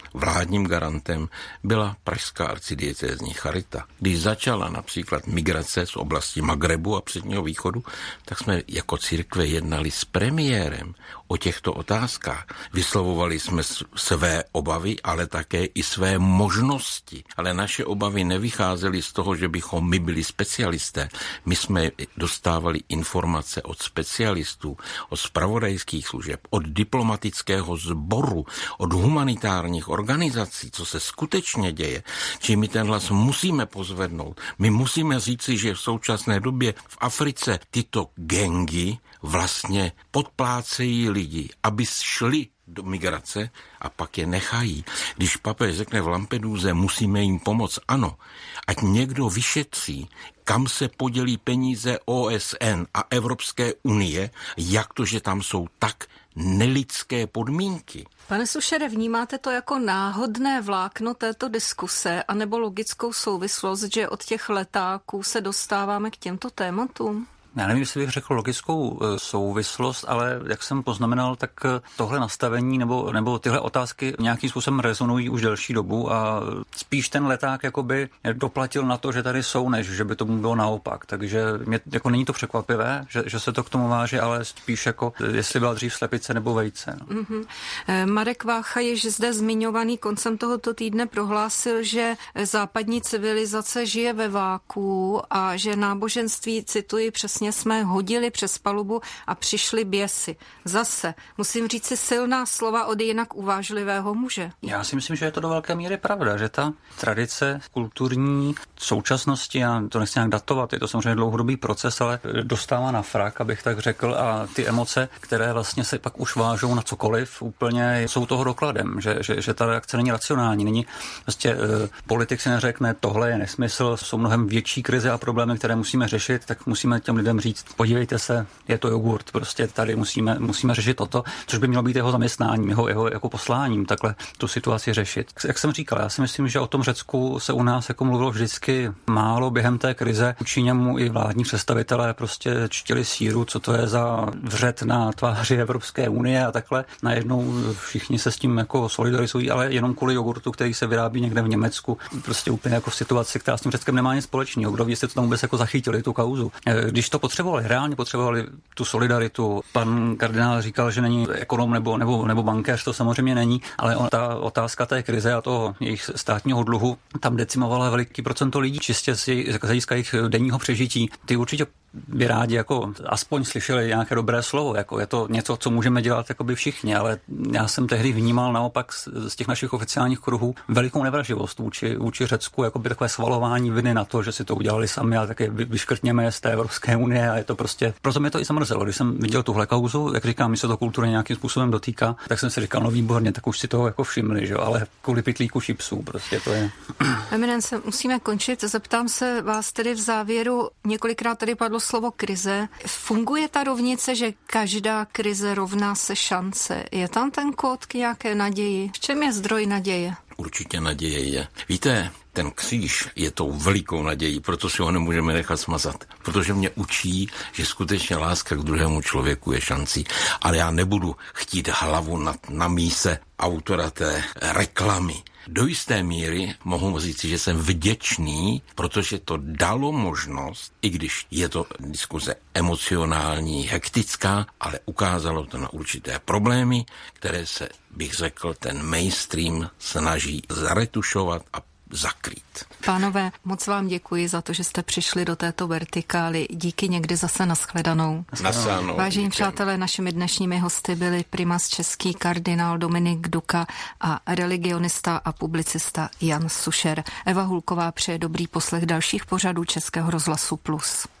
vládním garantem byla pražská arcidiecézní charita. Když začala například migrace z oblasti Magrebu a Předního východu, tak jsme jako církve jednali s premiérem o těchto otázkách. Vyslovovali jsme své obavy, ale také i své možnosti. Ale naše obavy nevycházely z toho, že bychom my byli specialisté. My jsme dostávali informace od specialistů, od zpravodajských služeb, od diplomatického sboru, od humanitárních organizací, co se skutečně děje. Či my ten hlas musíme pozvednout. My musíme říci, že v současné době v Africe tyto gangy vlastně podplácejí lidi, aby šli do migrace a pak je nechají. Když papež řekne v Lampeduze, musíme jim pomoct, ano, ať někdo vyšetří, kam se podělí peníze OSN a Evropské unie, jak to, že tam jsou tak nelidské podmínky. Pane Sušere, vnímáte to jako náhodné vlákno této diskuse anebo logickou souvislost, že od těch letáků se dostáváme k těmto tématům? Já nevím, jestli bych řekl logickou souvislost, ale jak jsem poznamenal, tak tohle nastavení nebo tyhle otázky nějakým způsobem rezonují už delší dobu a spíš ten leták jakoby doplatil na to, že tady jsou, než že by tomu bylo naopak. Takže mě, jako není to překvapivé, že se to k tomu váže, ale spíš jako jestli byla dřív slepice nebo vejce. No. Mm-hmm. Marek Vácha, již zde zmiňovaný koncem tohoto týdne prohlásil, že západní civilizace žije ve váku a že náboženství, cituji přesně, jsme hodili přes palubu a přišli běsy. Zase, musím říct si silná slova od jinak uvážlivého muže. Já si myslím, že je to do velké míry pravda, že ta tradice kulturní současnosti, já to nechci nějak datovat, je to samozřejmě dlouhodobý proces, ale dostává na frak, abych tak řekl, a ty emoce, které vlastně se pak už vážou na cokoliv, úplně jsou toho dokladem, že ta reakce není racionální, není vlastně politik si neřekne, tohle je nesmysl, jsou mnohem větší krize a problémy, které musíme řešit, tak musíme těm lidem říct, podívejte se, je to jogurt, prostě tady musíme řešit toto, což by mělo být jeho zaměstnáním, jeho jako posláním, takhle tu situaci řešit. Jak jsem říkal, já si myslím, že o tom Řecku se u nás jako mluvilo vždycky málo během té krize. Vůči němu i vládní představitelé prostě čtili síru, co to je za vřet na tváři Evropské unie a takhle. Najednou všichni se s tím jako solidarizují, ale jenom kvůli jogurtu, který se vyrábí někde v Německu. Prostě úplně jako v situaci, která s tím Řeckem nemá nic společného. Kdo ví, jestli to tam vůbec jako zachytili tu kauzu. Když to reálně potřebovali tu solidaritu. Pan kardinál říkal, že není ekonom nebo bankéř, to samozřejmě není, ale ta otázka té krize a toho jejich státního dluhu tam decimovala veliký procento lidí, čistě z hlediska jejich denního přežití. Ty určitě by rádi jako aspoň slyšeli nějaké dobré slovo, jako je to něco, co můžeme dělat jakoby všichni, ale já jsem tehdy vnímal naopak z těch našich oficiálních kruhů velikou nevraživost vůči Řecku, jakoby takové svalování viny na to, že si to udělali sami a také vyškrtněme z té Evropské unie a je to prostě, proto mě to i zamrzelo, když jsem viděl tuhle kauzu, jak říkám, mi se to kultury nějakým způsobem dotýká, tak jsem si říkal, no výborně, tak už si toho jako všimli, že jo, ale kvůli pytlíku chipsů, prostě to je. Eminence, musíme končit, zeptám se vás tedy v závěru, několikrát tady padlo slovo krize. Funguje ta rovnice, že každá krize rovná se šance? Je tam ten kód k nějaké naději? V čem je zdroj naděje? Určitě naděje je. Víte, ten kříž je tou velikou nadějí, proto si ho nemůžeme nechat smazat. Protože mě učí, že skutečně láska k druhému člověku je šancí. Ale já nebudu chtít hlavu na míse autora té reklamy. Do jisté míry mohu říct, že jsem vděčný, protože to dalo možnost, i když je to diskuze emocionální, hektická, ale ukázalo to na určité problémy, které se, bych řekl, ten mainstream snaží zaretušovat a zakrýt. Pánové, moc vám děkuji za to, že jste přišli do této vertikály. Díky, někdy zase nashledanou. Vážení přátelé, našimi dnešními hosty byli primas český kardinál Dominik Duka a religionista a publicista Jan Sušer. Eva Hulková přeje dobrý poslech dalších pořadů Českého rozhlasu Plus.